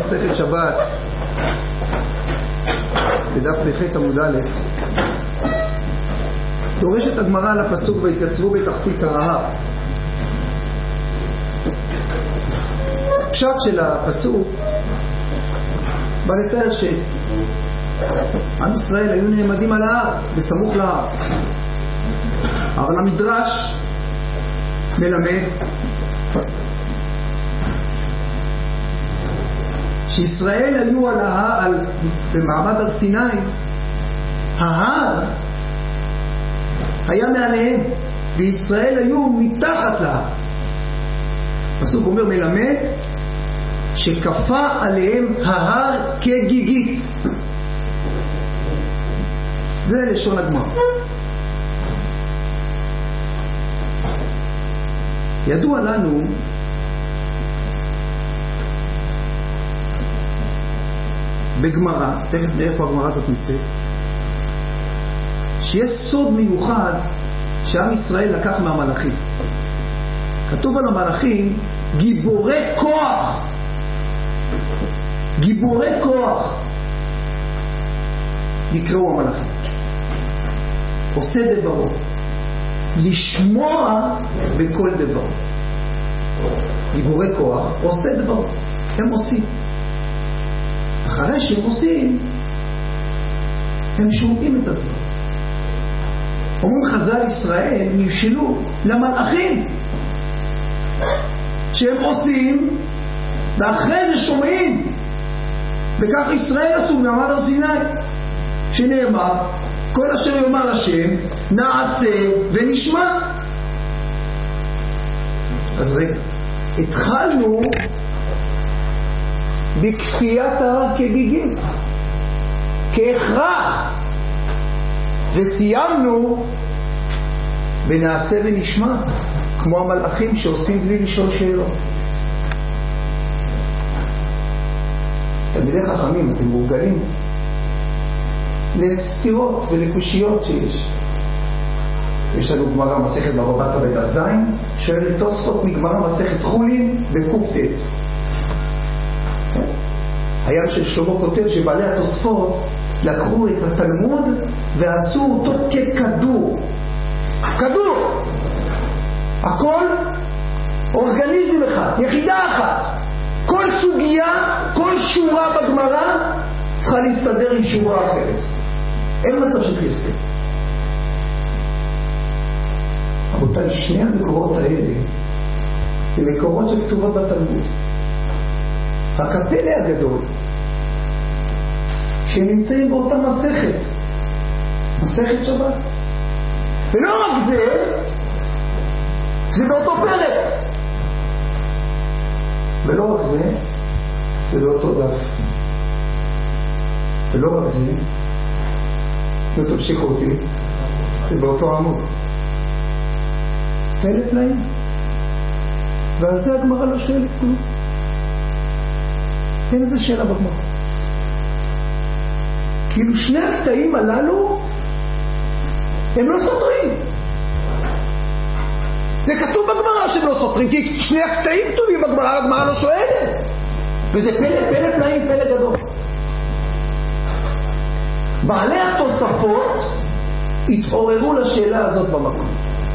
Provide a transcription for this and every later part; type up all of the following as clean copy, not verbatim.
במסכת שבת בדף פ"ח עמוד א', דורשת הגמרא על הפסוק והתייצבו בתחתית ההר. הפשט של הפסוק בא לתאר שעם ישראל היו נעמדים על ההר, בסמוך להר. אבל המדרש מלמד שישראל היו על ההר, במעמד הר סיני. ההר היה מעליהם וישראל היו מתחת להר. הפסוק אומר מלמד שכפה עליהם ההר כגיגית. זה לשון הגמרא. ידוע לנו בגמרא, תכף נראה איפה הגמרא הזאת נמצאת, שיש סוד מיוחד שעם ישראל לקח מהמלאכים. כתוב על המלאכים גיבורי כוח. גיבורי כוח נקראו המלאכים. עושה דברו, לשמוע בכל דבר. גיבורי כוח עושה דברו, הם עושים. אחרי שהם עושים הם שומעים את הדבר. אומרים חז"ל ישראל נמשלו למלאכים שהם עושים ואחרי זה שומעים. וכך ישראל עשו במעמד הר סיני, שנאמר כל אשר יאמר השם נעשה ונשמע. אז רגע, התחלנו בכפיית ההר כגיגית, כהכרח, וסיימנו בנעשה ונשמע, כמו המלאכים שעושים בלי לשאול שאלות. תלמידי חכמים, אתם מורגלים לסתירות ולקושיות שיש. יש לנו גמרא מסכת בבא בתרא בדף ז', שואל תוספות מגמרא מסכת חולין בק"ט. היה של שלמה כותב שבעלי התוספות לקחו את התלמוד ועשו אותו ככדור. כדור, הכל אורגניזם אחד, יחידה אחת. כל סוגיה, כל שורה בגמרא צריכה להסתדר עם שורה אחרת. אין מצב של קריסטל. רבותיי, שני המקורות האלה זה מקורות שכתובות בתלמוד. רק הפלא הגדול שהם נמצאים באותה מסכת, מסכת שבת. ולא רק זה, זה באותו פרק. ולא רק זה, זה באותו דף. ולא רק זה, לא תמשיכו אותי, זה באותו עמוד. פלא פלאים. ועל זה הגמרא לא שואלת כלום. אין איזה שאלה בגמרא. כאילו שני הקטעים הללו הם לא סותרים. זה כתוב בגמרא שהם לא סותרים, כי שני הקטעים כתובים בגמרא, הגמרא לא שואלת. וזה פלא פלאים, פלא גדול. בעלי התוספות התעוררו לשאלה הזאת במקום.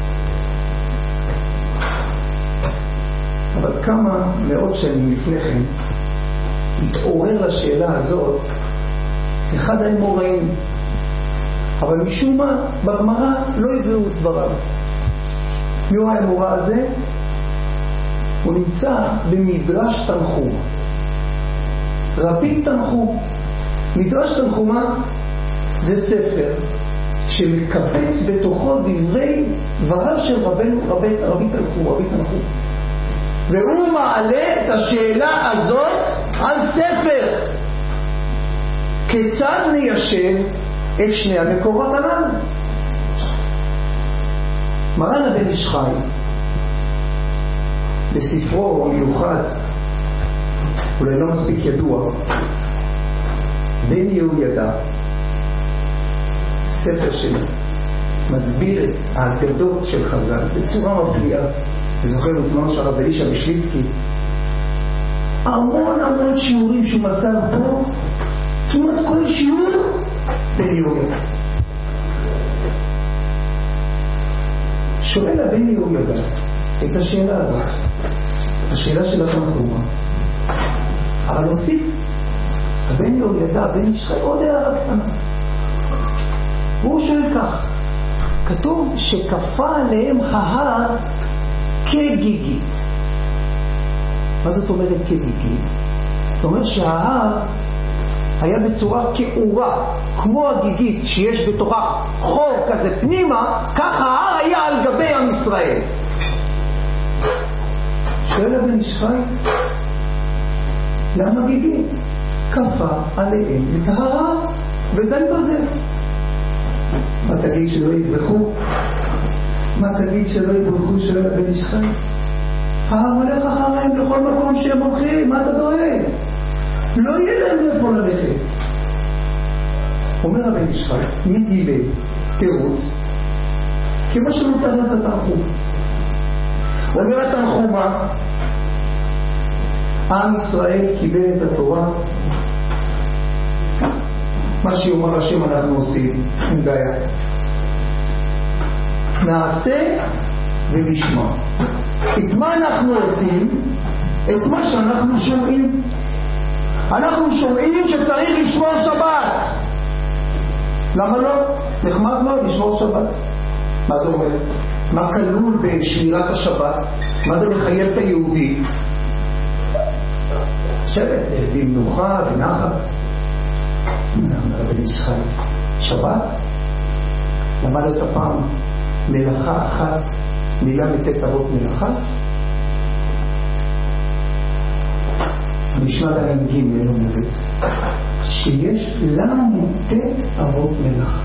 אבל כמה מאות שנים לפני כן התעורר לשאלה הזאת אחד האמוראים, אבל משום מה בגמרא לא הביאו את דבריו. מיהו האמורא הזה? הוא נמצא במדרש תנחום, רבי תנחום. מדרש תנחומה זה ספר שמקבץ בתוכו דבריו של רבי תנחום, והוא מעלה את השאלה הזאת על ספר. כיצד ניישב את שני המקורות הללו? מרן הבן איש חי בספרו מיוחד, אולי לא מספיק ידוע, בן יהוידע, ספר שמסביר את האגדות של חז"ל בצורה מפליאה. אני זוכר בזמן של הרב אלישע משליצקי המון שיעורים שהוא מסר פה, כמעט כל שיעור בן יהוידע. שואל הבן יהוידע את השאלה הזאת, השאלה של התנחומה, אבל הוסיף הבן יהוידע, בן איש חי, עוד הערה קטנה. הוא שואל כך, כתוב שכפה עליהם ההר כגיגית. מה זאת אומרת כגיגית? זאת אומרת שההר היה בצורה כאורה, כמו הגיגית שיש בתוכה חור כזה פנימה, ככה ההר היה על גבי עם ישראל. שואל הבן איש חי, למה גיגית? כפה עליהם את ההר ודן בזה. מה תגיד שלא יברחו? מה תגיד שלא יברחו? שואל הבן איש חי. ההר הולך אחריהם בכל מקום שהם הולכים, מה אתה דואג? לא יהיה להם איפה ללכת. אומר הבן איש חי, מגילה תירוץ כמו שנותן את התנחום. אומר התנחומה, עם ישראל קיבל את התורה, מה שיאמר השם אנחנו עושים, אין בעיה. נעשה ונשמע. את מה אנחנו עושים? את מה שאנחנו שומעים. אנחנו שומעים שצריך לשמור שבת. למה לא? נחמד לא לשמור שבת. מה זה אומר? מה כלול בשמירת השבת? מה זה מחייב את היהודי? שבת, במנוחה, בנחת. הבן איש חי, שבת? למדת פעם מלאכה אחת, מילה מתת אבות מלאכה? המשמעת הנ"ג אומרת שיש לנו מתת אבות מלאכה,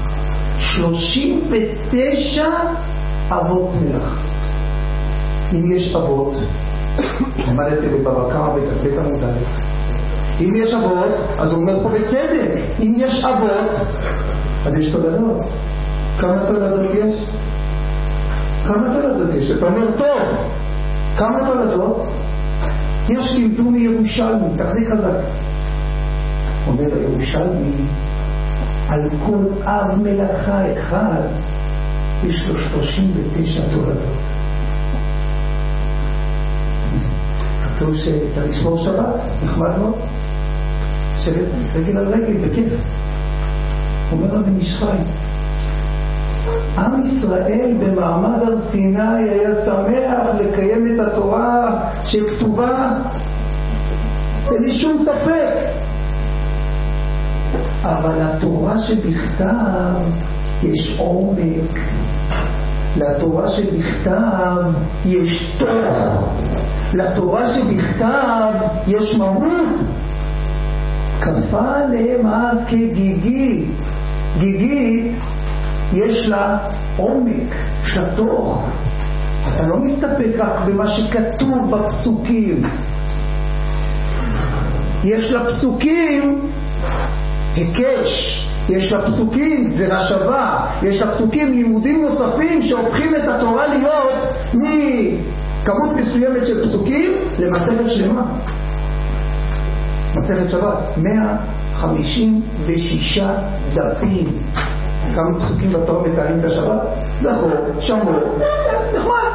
39 אבות מלאכה. אם יש אבות, למדתם בבבא קמא בית עמוד א', אם יש אבות, אז הוא אומר פה בצדק, אם יש אבות, אז יש תולדות. כמה תולדות יש? כמה תולדות יש? אתה אומר טוב, כמה תולדות? יש לימדו מירושלמי, תחזיק חזק. אומר הירושלמי, על כל אב מלאכה אחד, יש לו 39 תולדות. כתוב שצריך לשמור שבת, נחמד מאוד. שבת רגל על רגל, בכיף. אומר הבן איש חי, עם ישראל במעמד הר סיני היה שמח לקיים את התורה שכתובה, אין לי שום ספק. אבל התורה שבכתב יש עומק, לתורה שבכתב יש תוך, לתורה שבכתב יש מהות. כפה עליהם הר כגיגית. גיגית יש לה עומק, יש לה תוך. אתה לא מסתפק רק במה שכתוב בפסוקים. יש לה פסוקים היקש, יש לה פסוקים זרע שווה, יש לה פסוקים לימודים נוספים שהופכים את התורה להיות מכמות מסוימת של פסוקים למסכת שלמה. מסכת שבת 156 דפים. כמה פסוקים בתורה מתארים את השבת? זכור, שמור, נחמד.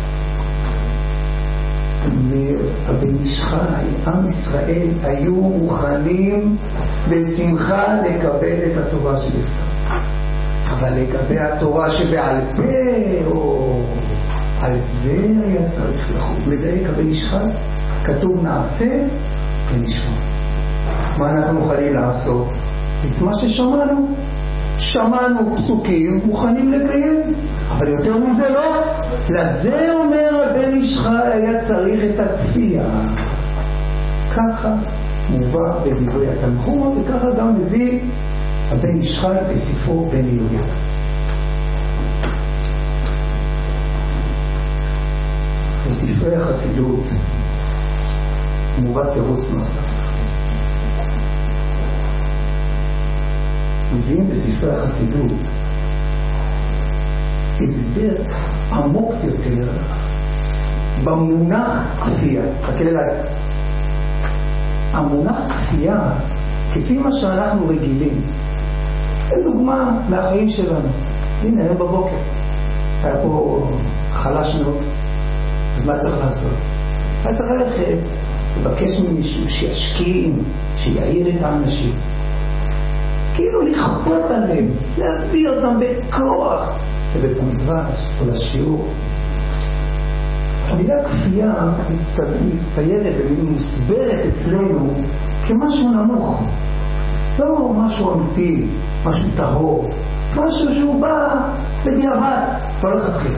הבן איש חי, עם ישראל היו מוכנים בשמחה לקבל את התורה שבכתב. אבל לגבי התורה שבעל פה, או על זה היה צריך לחוק. מדייק הבן איש חי, כתוב נעשה ונשמע. מה אנחנו מוכנים לעשות? את מה ששמענו. שמענו פסוקים, מוכנים לקיים, אבל יותר מזה לא. לזה אומר הבן איש חי היה צריך את הכפייה. ככה מובא בדברי התנחום, וככה גם מביא הבן איש חי בספרו בן יהוידע. בספרי החסידות מובא תירוץ נוסף. מביאים בספרי החסידות הסבר עמוק יותר במונח כפייה. תסתכל אליי. המונח כפייה, כפי מה שאנחנו רגילים, לדוגמה מהחיים שלנו. הנה, היום בבוקר היה פה חלש מאוד, אז מה צריך לעשות? היה צריך ללכת, לבקש ממישהו שישכים, שיעיר את האנשים, כאילו לכפות עליהם, להביא אותם בכוח לבית המדרש או לשיעור. המילה כפייה מצטיירת ומוסברת אצלנו כמשהו נמוך, לא משהו אמיתי, משהו טהור, משהו שהוא בא בדיעבד, לא לכתחילה.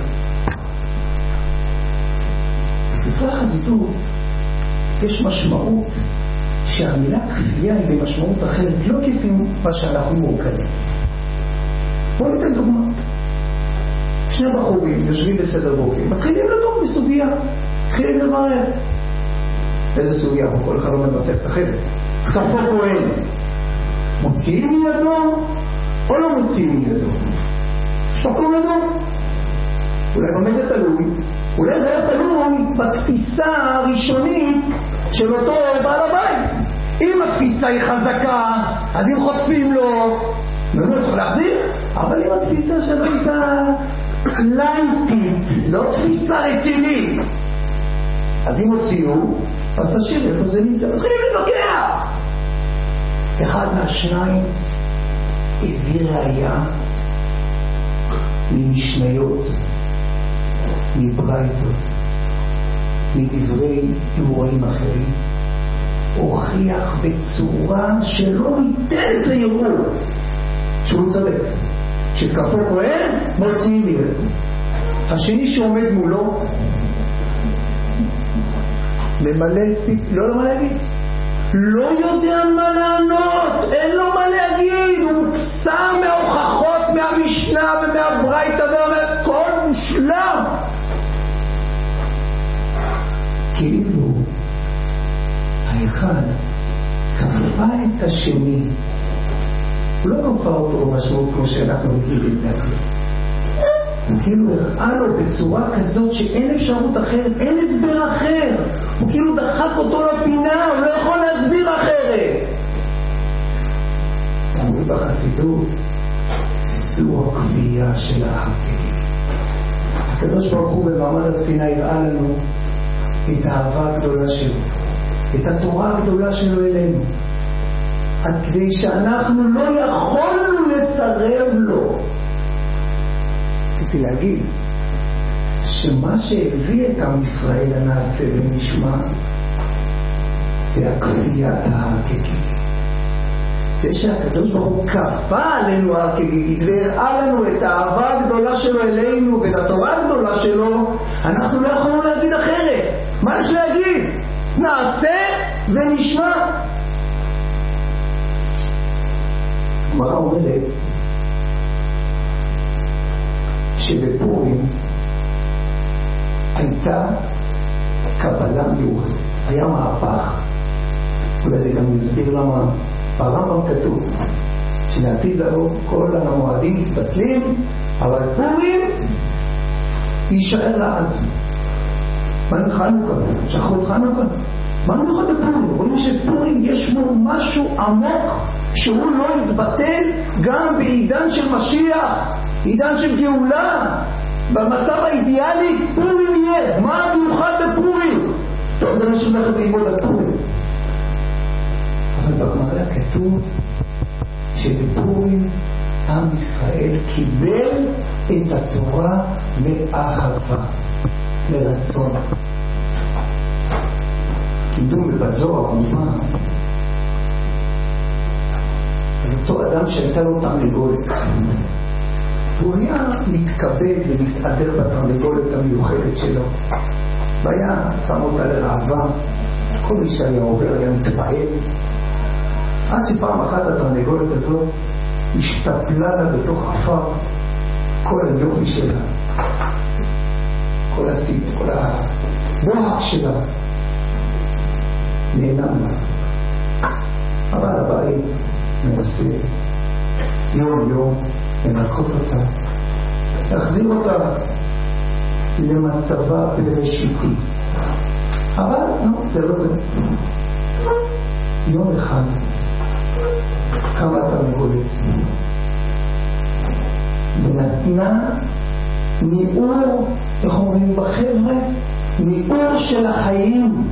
בספרי החסידות יש משמעות שהמילה כפייה היא במשמעות אחרת, לא כפי מה שאנחנו מורכבים. בואו ניתן דוגמה. שני בחורים יושבים בסדר בוקר, מתחילים לדון בסוגיה, מתחילים לברר. איזה סוגיה? כל אחד לא מנסה אחרת. כפו כהן, מוציאים מידו או לא מוציאים מידו? שפקו לדון. אולי באמת זה תלוי, אולי זה היה תלוי בתפיסה הראשונית של אותו בעל הבית. אם התפיסה היא חזקה, אז אם חוטפים לו, לא צריך להחזיר. אבל אם התפיסה שלו הייתה לייטית, לא תפיסה רצינית, אז אם הוציאו, אז תשאיר איפה זה נמצא, מתחילים לבקר. אחד מהשניים הביא ראיה ממשניות, מברייתות, מדברי אמוראים אחרים, הוכיח בצורה שלא ניתנת לערעור שהוא צודק. שכפו כהן מוציאים ממנו. השני שעומד מולו ממלא פיק, לא יודע מה להגיד, לא יודע מה לענות, אין לו מה להגיד, הוא מוקסם מההוכחות מהמשנה ומהברייתא ומהכל מושלם, כאילו האחד כפה את השני. הוא לא כפה אותו במשמעות כמו שאנחנו מכירים להגיד, הוא כאילו הראה לו בצורה כזאת שאין אפשרות אחרת, אין הסבר אחר, הוא כאילו דחק אותו לפינה, הוא לא יכול להסביר אחרת. אמרו בחסידות, זו הכפייה של האחרים. הקדוש ברוך הוא במעמד הר סיני הראה לנו את האהבה הגדולה שלו, את התורה הגדולה שלו אלינו, עד כדי שאנחנו לא יכולנו לסרב לו. רציתי להגיד שמה שהביא את עם ישראל הנעשה ונשמע זה הכפייה ההר-כגיגית, זה שהקדוש ברוך הוא כפה עלינו ההר-כגיגית והראה לנו את האהבה הגדולה שלו אלינו ואת התורה הגדולה שלו. אנחנו לא יכולנו להגיד אחרת. מה יש להגיד? נעשה ונשמע. הגמרא אומרת שבפורים הייתה קבלה מיוחדת, היה מהפך. אולי זה גם יסביר למה ברמב"ם כתוב שלעתיד לבוא כל המועדים מתבטלים, אבל פורים יישאר לעד. מה חנוכה? שכחו את חנוכה? מה מיוחד בפורים? רואים שפורים יש בו משהו עמוק שהוא לא יתבטל גם בעידן של משיח, עידן של גאולה. במצב האידיאלי פורים יהיה. מה מיוחד בפורים? טוב, זה מה שהולך ללמוד על פורים. אבל בגמרא כתוב שבפורים עם ישראל קיבל את התורה מאהבה, מרצון. קידום בזוהר כמובן על אותו אדם שהייתה לו תרנגולת, הוא היה מתכבד ומתעדר בתרנגולת המיוחדת שלו, והיה שם אותה לרעבה. כל מי שהיה עובר היה מתפעל, עד שפעם אחת התרנגולת הזאת השתפלה לה בתוך עפר כל היופי שלה, כל הסיט, כל הבוהק שלה נעלם לה. אבל הבית מנסה יום יום לנקות אותה, להחזיר אותה למצבה בראשיתי, אבל לא, זה לא זה. יום אחד קמה תרנגולת ונתנה ניעור, איך אומרים בחבר'ה? ניעור של החיים.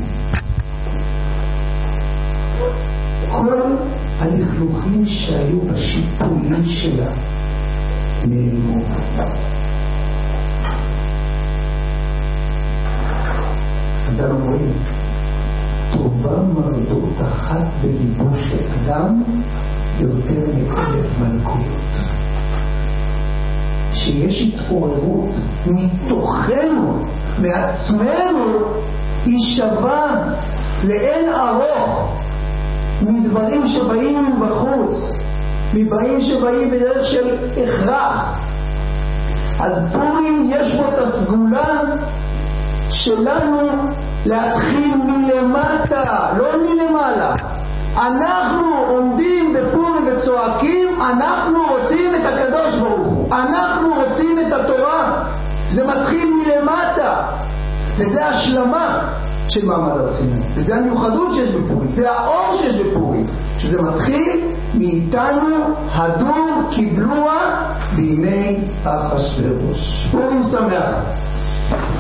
כל הלכלוכים שהיו בשיפולים שלה נעלמו. אדם רואים, טובה מרדות אחת בליבו של אדם יותר מ1,000 מלכויות. שיש התעוררות מתוכנו, מעצמנו, היא שווה לאין ארוך מדברים שבאים בחוץ, מדברים שבאים בדרך של הכרח. אז פורים יש בו את הסגולה שלנו להתחיל מלמטה, לא מלמעלה. אנחנו עומדים בפורים וצועקים, אנחנו רוצים את הקדוש ברוך הוא, אנחנו רוצים את התורה. זה מתחיל מלמטה, וזה השלמה של מעמד הר סיני, וזה המיוחדות שיש בפורים, זה האור שיש בפורים, שזה מתחיל מאיתנו. הדור קיבלוה בימי אחשוורוש. פורים שמח.